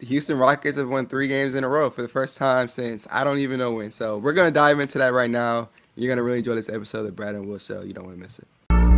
The Houston Rockets have won 3 games in a row for the first time since I don't even know when. So we're gonna dive into that right now. You're gonna really enjoy this episode of the Brad and Will Show. You don't want to miss it.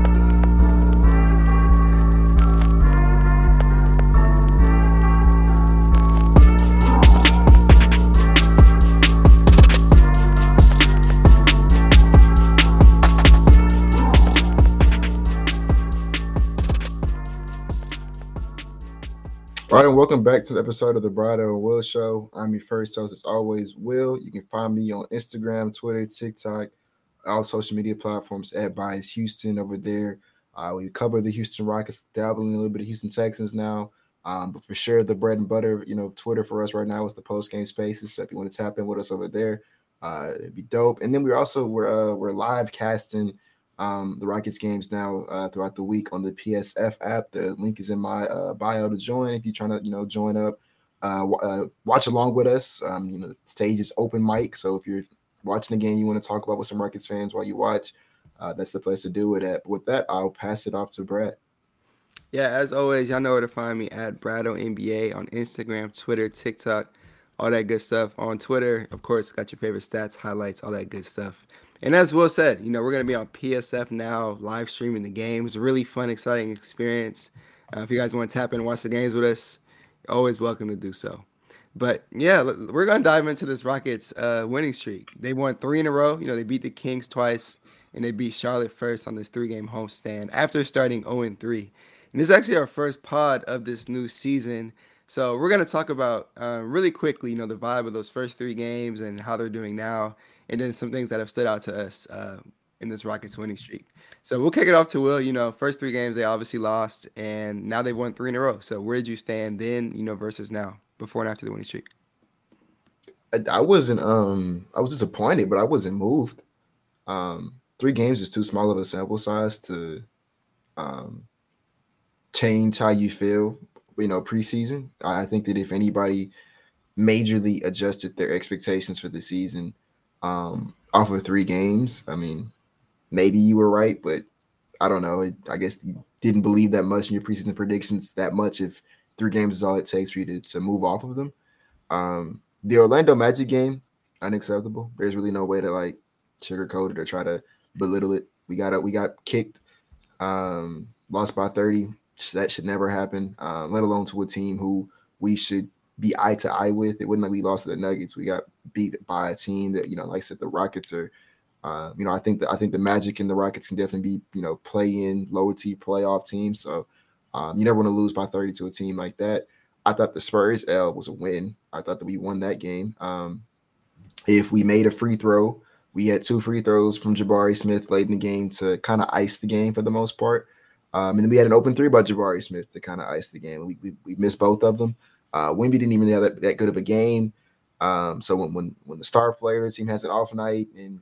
All right, and welcome back to the episode of the Brado and Will Show. I'm your first host, as always, Will. You can find me on Instagram, Twitter, TikTok, all social media platforms at Bias Houston over there. We cover the Houston Rockets, dabbling a little bit of Houston Texans now. But for sure, the bread and butter, Twitter for us right now is the post game spaces. So if you want to tap in with us over there, it'd be dope. And then we're live casting the Rockets games now throughout the week on the PSF app. The link is in my bio to join if you're trying to join up, watch along with us. The stage is open mic, so if you're watching the game, you want to talk about with some Rockets fans while you watch, that's the place to do it at. But with that, I'll pass it off to Brad. Yeah, as always, y'all know where to find me at Brado NBA on Instagram, Twitter, TikTok, all that good stuff. On Twitter, of course, got your favorite stats, highlights, all that good stuff. And as Will said, we're going to be on PSF now, live streaming the games. Really fun, exciting experience. If you guys want to tap in and watch the games with us, you're always welcome to do so. But yeah, we're going to dive into this Rockets winning streak. They won 3 in a row. They beat the Kings twice, and they beat Charlotte first on this 3-game homestand after starting 0-3. And this is actually our first pod of this new season. So we're going to talk about really quickly, the vibe of those first 3 games and how they're doing now, and then some things that have stood out to us in this Rockets winning streak. So we'll kick it off to Will. First 3 games they obviously lost, and now they've won 3 in a row. So where did you stand then, versus now, before and after the winning streak? I wasn't I was disappointed, but I wasn't moved. 3 games is too small of a sample size to um, change how you feel, preseason. I think that if anybody majorly adjusted their expectations for the season off of 3 games, I mean, maybe you were right, but I don't know. I guess you didn't believe that much in your preseason predictions that much if 3 games is all it takes for you to move off of them. The Orlando Magic game, unacceptable. There's really no way to like sugarcoat it or try to belittle it. We got kicked, lost by 30. That should never happen, let alone to a team who we should be eye to eye with. It wasn't like we lost to the Nuggets. We got beat by a team that, like I said, the Rockets are. I think the Magic and the Rockets can definitely be, play in lower tier playoff teams. So you never want to lose by 30 to a team like that. I thought the Spurs L was a win. I thought that we won that game. If we made a free throw, we had 2 free throws from Jabari Smith late in the game to kind of ice the game for the most part. And then we had an open 3 by Jabari Smith to kind of ice the game. We missed both of them. Wemby didn't even have that good of a game. So when the star player team has an off night and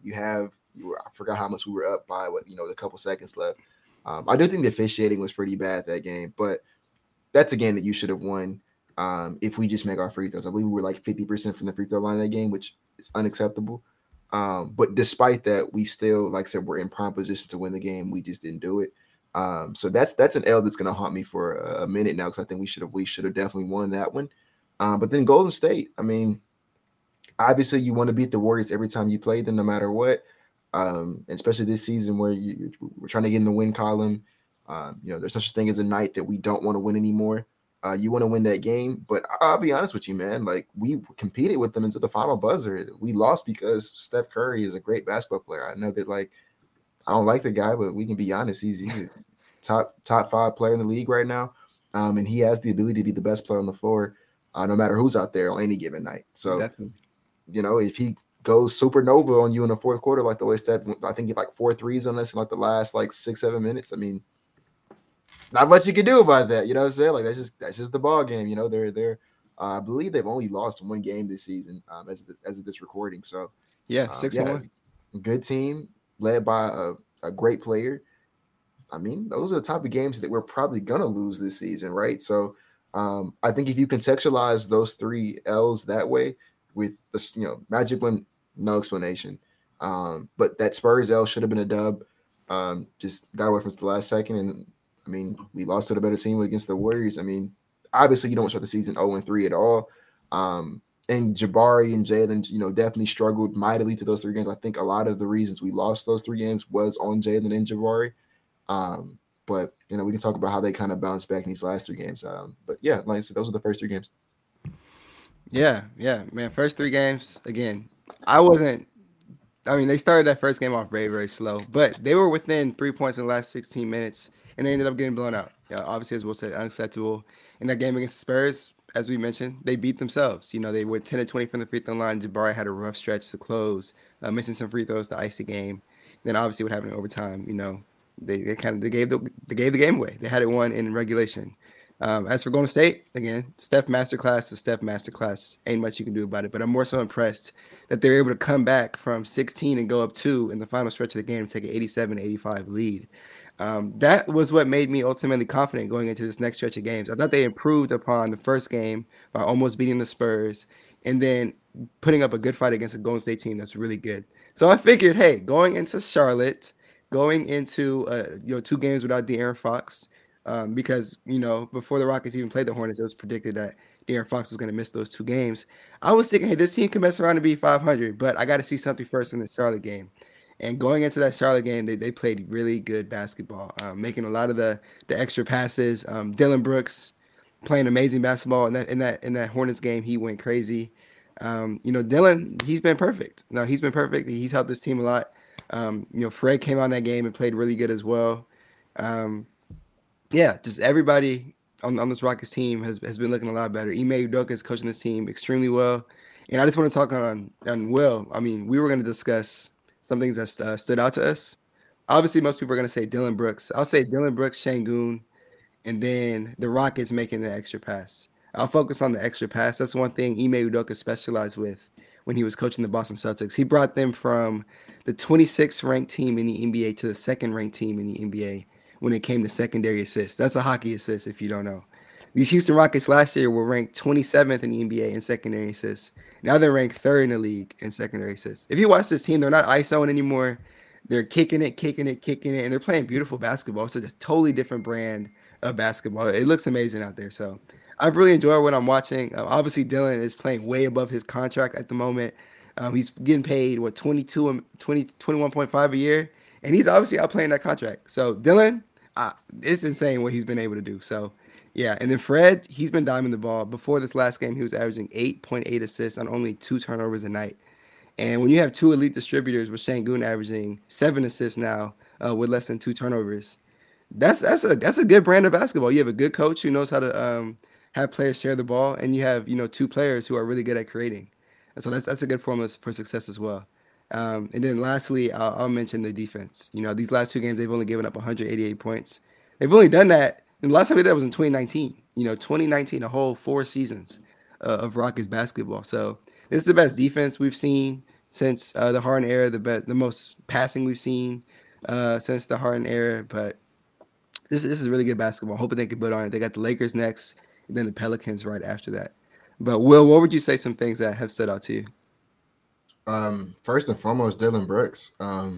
I forgot how much we were up by, a couple seconds left. I do think the officiating was pretty bad that game, but that's a game that you should have won if we just make our free throws. I believe we were like 50% from the free throw line in that game, which is unacceptable. But despite that, we still, like I said, we're in prime position to win the game. We just didn't do it. So that's an L that's going to haunt me for a minute now, because I think we should have definitely won that one. But then Golden State, I mean, obviously you want to beat the Warriors every time you play them, no matter what. Especially this season where we're trying to get in the win column. There's such a thing as a night that we don't want to win anymore. You want to win that game, but I'll be honest with you, man. Like, we competed with them into the final buzzer. We lost because Steph Curry is a great basketball player. I know that, like, I don't like the guy, but we can be honest. He's a top 5 player in the league right now, and he has the ability to be the best player on the floor, no matter who's out there on any given night. So, Definitely. if he goes supernova on you in the fourth quarter, like the way Steph, I think he had like 4 threes on us in like the last like 6-7 minutes. I mean, not much you can do about that. You know what I'm saying? Like, that's just the ball game. They're I believe they've only lost 1 game this season as of this recording. So Yeah, 6-1. good team led by a great player. I mean, those are the type of games that we're probably gonna lose this season, right? So I think if you contextualize those 3 L's that way, with the Magic one, no explanation. But that Spurs L should have been a dub. Just got away from us the last second, and I mean, we lost to the better team against the Warriors. I mean, obviously you don't start the season 0-3 at all. And Jabari and Jalen, definitely struggled mightily to those 3 games. I think a lot of the reasons we lost those 3 games was on Jalen and Jabari. But we can talk about how they kind of bounced back in these last 3 games. But yeah, like I said, those are the first 3 games. Yeah, man. First 3 games, again, they started that first game off very, very slow, but they were within 3 points in the last 16 minutes, and they ended up getting blown out. Obviously, as Will said, unacceptable. In that game against the Spurs, as we mentioned, they beat themselves. They went 10 to 20 from the free throw line. Jabari had a rough stretch to close, missing some free throws to ice the game. Then obviously what happened in overtime, they gave the game away. They had it won in regulation. As for Golden State, again, Steph masterclass is Steph masterclass. Ain't much you can do about it. But I'm more so impressed that they're able to come back from 16 and go up 2 in the final stretch of the game, take an 87-85 lead. That was what made me ultimately confident going into this next stretch of games. I thought they improved upon the first game by almost beating the Spurs and then putting up a good fight against a Golden State team that's really good. So I figured, hey, going into Charlotte, going into 2 games without De'Aaron Fox, because before the Rockets even played the Hornets, it was predicted that De'Aaron Fox was going to miss those 2 games. I was thinking, hey, this team can mess around and be 500, but I got to see something first in the Charlotte game. And going into that Charlotte game, they played really good basketball, making a lot of the extra passes. Dillon Brooks playing amazing basketball in that Hornets game. He went crazy. Dillon, he's been perfect. No, he's been perfect. He's helped this team a lot. Fred came on that game and played really good as well. Yeah, just everybody on this Rockets team has been looking a lot better. Ime Udoka is coaching this team extremely well. And I just want to talk on Will. I mean, we were going to discuss some things that stood out to us. Obviously, most people are going to say Dillon Brooks. I'll say Dillon Brooks, Şengün, and then the Rockets making the extra pass. I'll focus on the extra pass. That's one thing Ime Udoka specialized with when he was coaching the Boston Celtics. He brought them from the 26th ranked team in the NBA to the 2nd ranked team in the NBA when it came to secondary assists. That's a hockey assist if you don't know. These Houston Rockets last year were ranked 27th in the NBA in secondary assists. Now they're ranked 3rd in the league in secondary assists. If you watch this team, they're not ISOing anymore. They're kicking it, and they're playing beautiful basketball. It's a totally different brand of basketball. It looks amazing out there. So I've really enjoyed what I'm watching. Obviously, Dillon is playing way above his contract at the moment. He's getting paid, 21.5 a year, and he's obviously outplaying that contract. So Dillon, it's insane what he's been able to do. So yeah, and then Fred, he's been diming the ball. Before this last game, he was averaging 8.8 assists on only 2 turnovers a night. And when you have 2 elite distributors with Şengün averaging 7 assists now with less than 2 turnovers, that's a good brand of basketball. You have a good coach who knows how to have players share the ball, and you have 2 players who are really good at creating. And so that's a good formula for success as well. And then lastly, I'll mention the defense. These last 2 games, they've only given up 188 points. They've only done that. And the last time they did that was in 2019. 2019, a whole 4 seasons of Rockets basketball. So this is the best defense we've seen since the Harden era, the most passing we've seen since the Harden era. But this is really good basketball. Hoping they can build on it. They got the Lakers next, and then the Pelicans right after that. But Will, what would you say some things that have stood out to you? First and foremost, Dillon Brooks.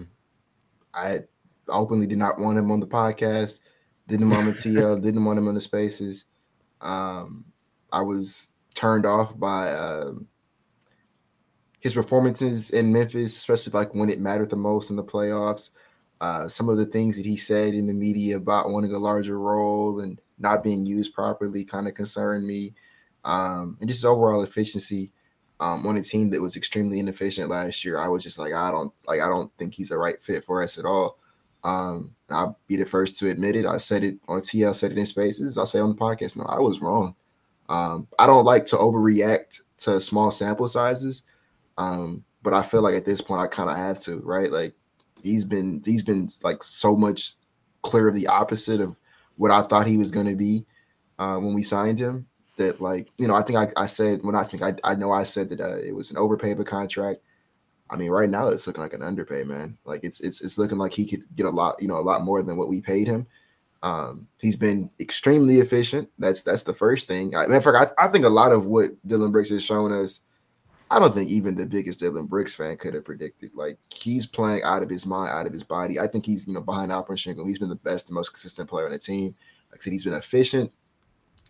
I openly did not want him on the podcast. Didn't want him on TL. Didn't want him in the spaces. I was turned off by his performances in Memphis, especially like when it mattered the most in the playoffs. Some of the things that he said in the media about wanting a larger role and not being used properly kind of concerned me. And just overall efficiency on a team that was extremely inefficient last year. I was just like, I don't think he's a right fit for us at all. I'll be the first to admit it. I said it on TL, said it in spaces. I'll say on the podcast, no, I was wrong. I don't like to overreact to small sample sizes. But I feel like at this point I kind of have to, right? Like he's been like so much clear of the opposite of what I thought he was going to be when we signed him. That I think I said I said that it was an overpay of a contract. I mean, right now it's looking like an underpay, man. Like it's looking like he could get a lot more than what we paid him. He's been extremely efficient. That's the first thing. I think a lot of what Dillon Brooks has shown us, I don't think even the biggest Dillon Brooks fan could have predicted. Like he's playing out of his mind, out of his body. I think he's behind Alperen Şengün. He's been the best, the most consistent player on the team. Like I said, he's been efficient.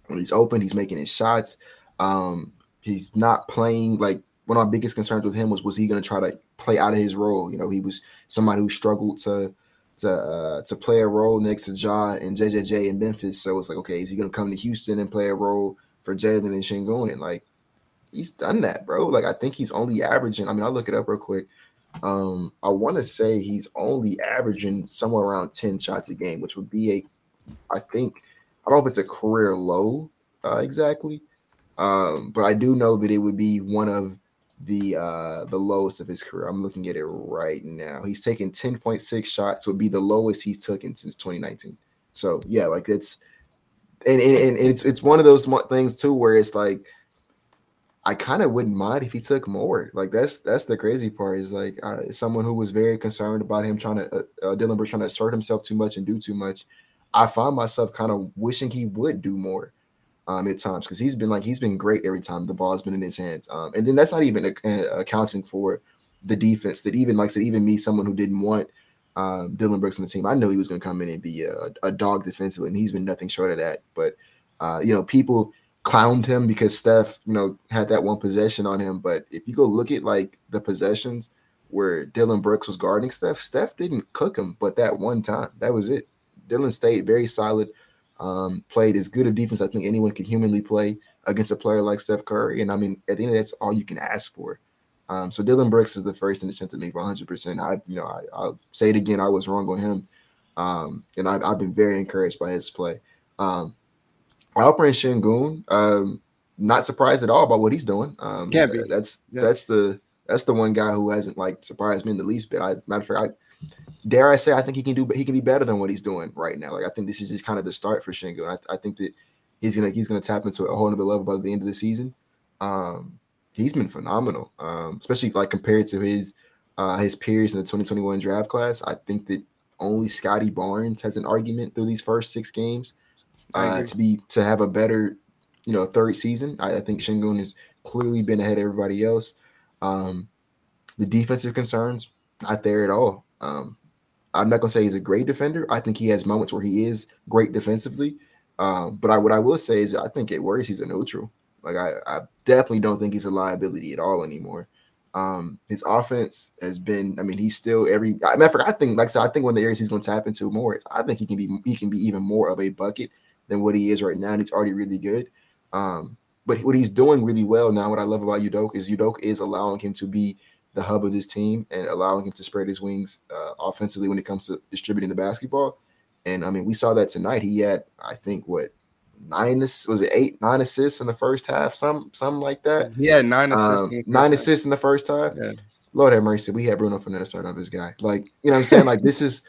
When he's open, he's making his shots. He's not playing like one of my biggest concerns with him was he going to try to play out of his role? You know, he was somebody who struggled to play a role next to Ja and JJJ in Memphis. So it's like, okay, is he going to come to Houston and play a role for Jalen and Şengün? And like, he's done that, bro. Like, I think he's only averaging. I mean, I'll look it up real quick. I want to say he's only averaging somewhere around 10 shots a game, which would be I think, I don't know if it's a career low exactly, but I do know that it would be one of the lowest of his career. I'm looking at it right now. He's taken 10.6 shots, would be the lowest he's taken since 2019. So yeah, like and it's one of those things too where it's like I kind of wouldn't mind if he took more. Like that's the crazy part is like someone who was very concerned about him trying to Dillon Brooks trying to assert himself too much and do too much. I find myself kind of wishing he would do more at times because he's been great every time the ball's been in his hands. And then that's not even accounting for the defense that even like I said, even me, someone who didn't want Dillon Brooks on the team, I knew he was going to come in and be a dog defensively, and he's been nothing short of that. But people clowned him because Steph, had that one possession on him. But if you go look at like the possessions where Dillon Brooks was guarding Steph didn't cook him, but that one time, that was it. Dillon stayed very solid, played as good a defense I think anyone could humanly play against a player like Steph Curry. And I mean, at the end of that's all you can ask for. So Dillon Brooks is the first in the sense of me for 100%. I'll say it again. I was wrong on him. And I've been very encouraged by his play. Alperen Şengün, not surprised at all about what he's doing. Can't be. That's the one guy who hasn't like surprised me in the least bit. Matter of fact, dare I say, I think he can be better than what he's doing right now. Like I think this is just kind of the start for Şengün. I think that he's gonna tap into a whole other level by the end of the season. He's been phenomenal, especially like compared to his peers in the 2021 draft class. I think that only Scotty Barnes has an argument through these first 6 games to have a better, third season. I think Şengün has clearly been ahead of everybody else. The defensive concerns not there at all. I'm not gonna say he's a great defender. I think he has moments where he is great defensively. But what I will say is I think at worst he's a neutral. Like I definitely don't think he's a liability at all anymore. His offense has been. I mean, he's still matter of fact, I think, like I said, I think one of the areas he's going to tap into more is I think he can be even more of a bucket than what he is right now. And he's already really good. But what he's doing really well now, what I love about Udoka is allowing him to be the hub of this team and allowing him to spread his wings offensively when it comes to distributing the basketball. And I mean, we saw that tonight. He had, I think, 9 assists in the first half, something like that. Yeah, 9 assists. 9 assists in the first half. Yeah. Lord have mercy. We had Bruno Fernandes start on this guy. Like, you know what I'm saying? Like this is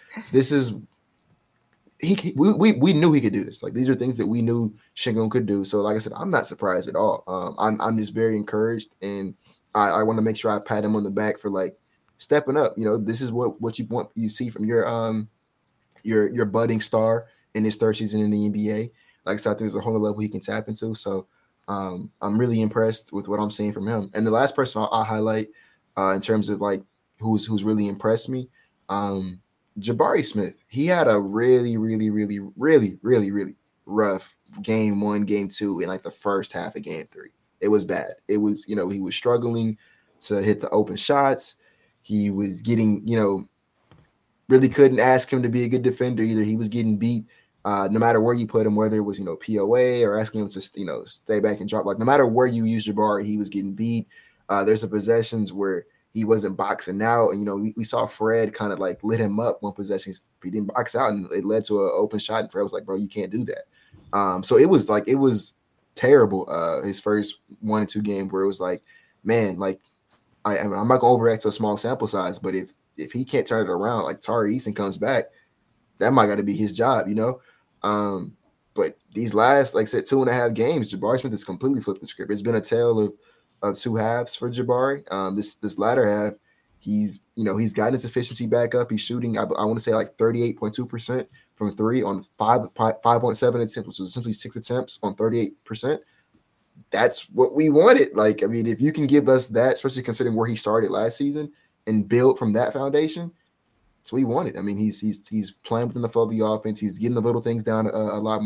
we knew he could do this. Like these are things that we knew Şengün could do. So like I said, I'm not surprised at all. I'm just very encouraged, and I want to make sure I pat him on the back for like stepping up. This is what you see from your budding star in his third season in the NBA. Like I said, I think there's a whole level he can tap into. So I'm really impressed with what I'm seeing from him. And the last person I'll highlight in terms of like who's really impressed me, Jabari Smith. He had a really, really, really, really, really, really rough game 1, game 2, in like the first half of game 3. It was bad. It was, he was struggling to hit the open shots. He was getting, really couldn't ask him to be a good defender either. He was getting beat no matter where you put him, whether it was, POA or asking him to, stay back and drop. Like no matter where you use Jabari, he was getting beat. There's some possessions where he wasn't boxing out. And, we saw Fred kind of like lit him up one possession. He didn't box out and it led to an open shot. And Fred was like, bro, you can't do that. So it was terrible. His first 1 and 2 game where it was like, man, like I'm not going to overreact to a small sample size, but if he can't turn it around, like Tari Eason comes back, that might got to be his job, But these last, like I said, 2.5 games, Jabari Smith has completely flipped the script. It's been a tale of 2 halves for Jabari. This latter half, he's gotten his efficiency back up. He's shooting, I want to say like 38.2% from 3 on 5.7 attempts, which was essentially 6 attempts on 38%. That's what we wanted. Like, I mean, if you can give us that, especially considering where he started last season, and build from that foundation, that's what he wanted. I mean, he's playing within the flow of the offense. He's getting the little things down a lot more.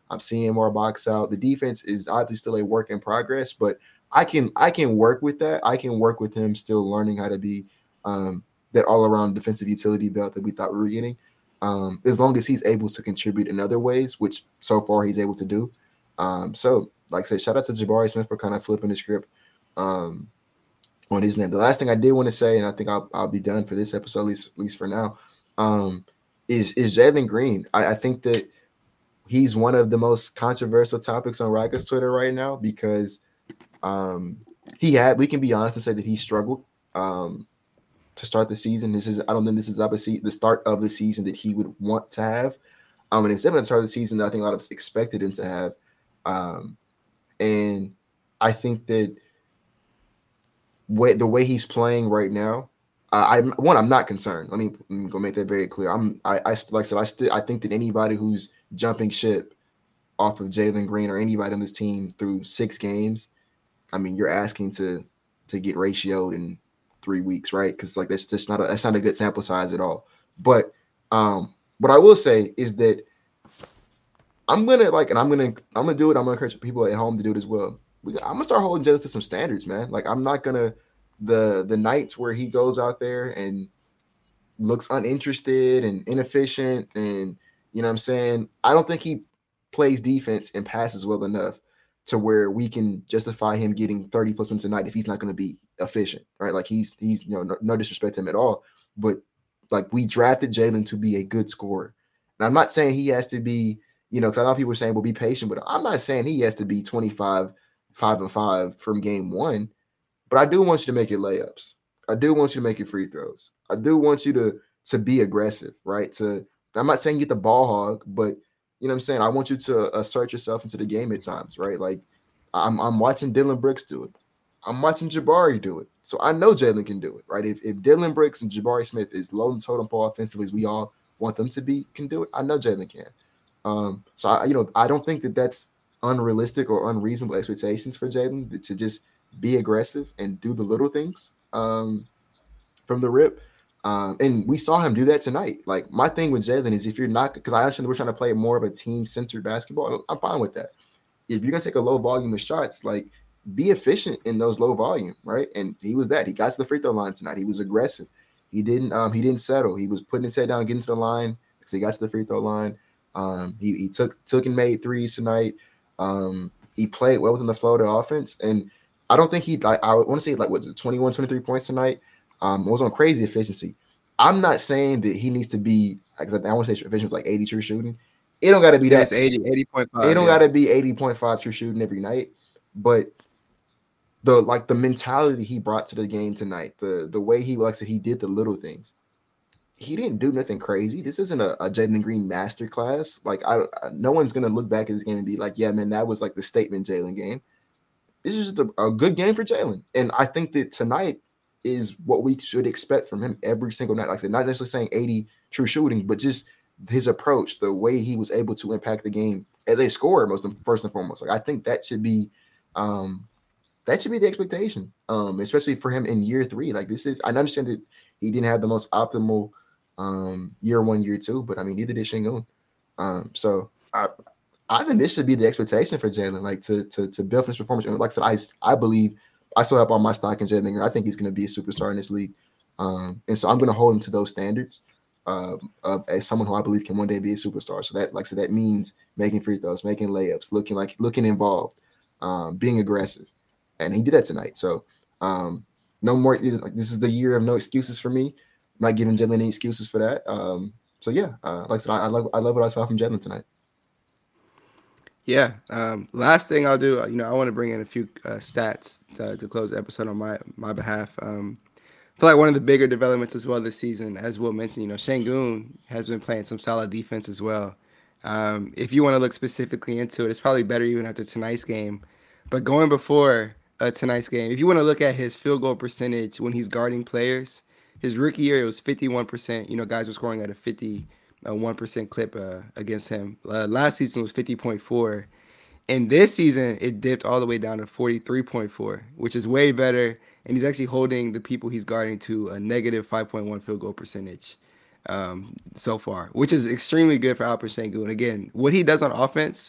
I'm seeing more box out. The defense is obviously still a work in progress, but I can work with that. I can work with him still learning how to be that all around defensive utility belt that we thought we were getting. As long as he's able to contribute in other ways, which so far he's able to do. So like I said, shout out to Jabari Smith for kind of flipping the script on his name. The last thing I did want to say, and I think I'll be done for this episode, at least for now, is Jalen Green. I think that he's one of the most controversial topics on Rockets Twitter right now because we can be honest and say that he struggled to start the season. I don't think this is obviously the start of the season that he would want to have. And instead of the start of the season that I think a lot of us expected him to have. And I think that the way he's playing right now, I'm not concerned. Let me go make that very clear. Like I said, I think that anybody who's jumping ship off of Jalen Green or anybody on this team through 6 games, I mean, you're asking to get ratioed in 3 weeks, right? Because like that's not a good sample size at all. But what I will say is that I'm gonna do it. I'm gonna encourage people at home to do it as well. I'm gonna start holding Jalen to some standards, man. Like I'm not gonna the nights where he goes out there and looks uninterested and inefficient, and you know what I'm saying. I don't think he plays defense and passes well enough to where we can justify him getting 30 plus minutes a night if he's not going to be efficient, right? Like he's no disrespect to him at all, but like we drafted Jalen to be a good scorer. And I'm not saying he has to be, because I know people are saying, well, be patient, but I'm not saying he has to be 25, 5-5 from game 1, but I do want you to make your layups. I do want you to make your free throws. I do want you to be aggressive, right? I'm not saying get the ball hog, but you know what I'm saying? I want you to assert yourself into the game at times, right? Like I'm watching Dillon Brooks do it. I'm watching Jabari do it. So I know Jalen can do it, right? If Dillon Brooks and Jabari Smith is low in totem pole offensively as we all want them to be, can do it. I know Jalen can. So I don't think that that's unrealistic or unreasonable expectations for Jalen to just be aggressive and do the little things from the rip. And we saw him do that tonight. Like my thing with Jalen is if you're not, because I understand we're trying to play more of a team-centered basketball. I'm fine with that. If you're gonna take a low volume of shots, like be efficient in those low volume, right? And he was that. He got to the free throw line tonight. He was aggressive. He didn't settle. He was putting his head down, getting to the line because he got to the free throw line. He took and made threes tonight. He played well within the flow of the offense, and I don't think I want to say like 21, 23 points tonight. Was on crazy efficiency. I'm not saying that he needs to be, like I want to say efficiency was like 80 true shooting. It don't got to be that. It's 80.5. It don't got to be 80.5 true shooting every night. But the mentality he brought to the game tonight, the way he, like I said, he did the little things. He didn't do nothing crazy. This isn't a Jalen Green masterclass. Like no one's gonna look back at this game and be like, yeah, man, that was like the statement Jalen game. This is just a good game for Jalen, and I think that tonight is what we should expect from him every single night. Like I said, not necessarily saying 80 true shooting, but just his approach, the way he was able to impact the game as a scorer, first and foremost. Like I think that should be the expectation, especially for him in year 3. Like I understand that he didn't have the most optimal year 1, year 2, but I mean neither did Şengün. So I think this should be the expectation for Jalen, like to build from his performance. And like I said, I believe. I still have all my stock in Jalen Green. I think he's going to be a superstar in this league. And so I'm going to hold him to those standards as someone who I believe can one day be a superstar. So that means making free throws, making layups, looking involved, being aggressive. And he did that tonight. So no more, like this is the year of no excuses for me. I'm not giving Jalen any excuses for that. So yeah, like I said, I love what I saw from Jalen tonight. Yeah. Last thing I'll do, I want to bring in a few stats to close the episode on my behalf. I feel like one of the bigger developments as well this season, as Will mentioned, Şengün has been playing some solid defense as well. If you want to look specifically into it, it's probably better even after tonight's game. But going before tonight's game, if you want to look at his field goal percentage when he's guarding players, his rookie year, it was 51%. Guys were scoring at a 1% clip against him. Last season was 50.4. And this season, it dipped all the way down to 43.4, which is way better. And he's actually holding the people he's guarding to a negative 5.1 field goal percentage so far, which is extremely good for Alperen Şengün. Again, what he does on offense,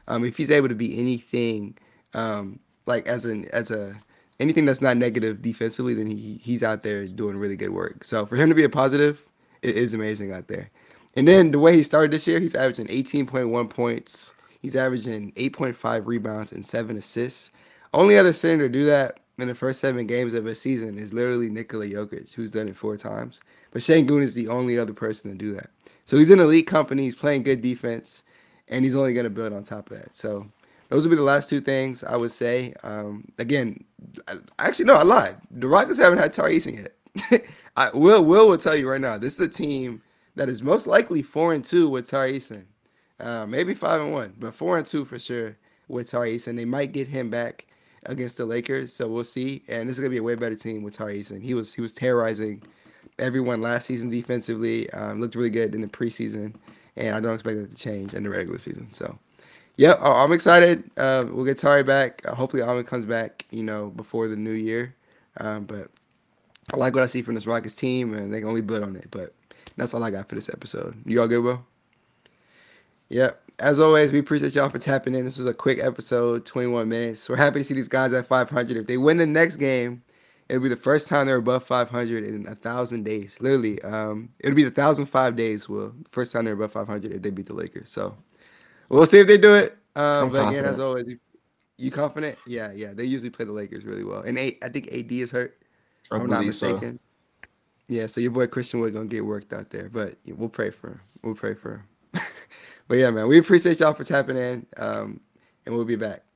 If he's able to be anything, like as a anything that's not negative defensively, then he's out there doing really good work. So for him to be a positive, it is amazing out there. And then the way he started this year, he's averaging 18.1 points. He's averaging 8.5 rebounds and 7 assists. Only other center to do that in the first 7 games of a season is literally Nikola Jokic, who's done it 4 times. But Şengün is the only other person to do that. So he's in elite company. He's playing good defense, and he's only going to build on top of that. So those would be the last 2 things I would say. Again, actually, no, I lied. The Rockets haven't had Tari Eason yet. Will tell you right now, this is a team that is most likely 4-2 with Tari Eason. Maybe 5-1, but 4-2 for sure with Tari Eason. They might get him back against the Lakers, so we'll see. And this is gonna be a way better team with Tari Eason. He was terrorizing everyone last season defensively. Looked really good in the preseason, and I don't expect that to change in the regular season. So, yeah, I'm excited. We'll get Tari back. Hopefully, Alvin comes back, before the new year. But I like what I see from this Rockets team, and they can only build on it. But that's all I got for this episode. You all good, Will? Yep. As always, we appreciate y'all for tapping in. This was a quick episode, 21 minutes. We're happy to see these guys at 500. If they win the next game, it'll be the first time they're above 500 in 1,000 days. Literally, it'll be 1,005 days, Will. First time they're above 500 if they beat the Lakers. So we'll see if they do it. But again, as always, you confident? Yeah. They usually play the Lakers really well. And I think AD is hurt. If I'm not mistaken. So. Yeah, so your boy Christian Wood gonna get worked out there. But we'll pray for him. We'll pray for him. But yeah, man, we appreciate y'all for tapping in, and we'll be back.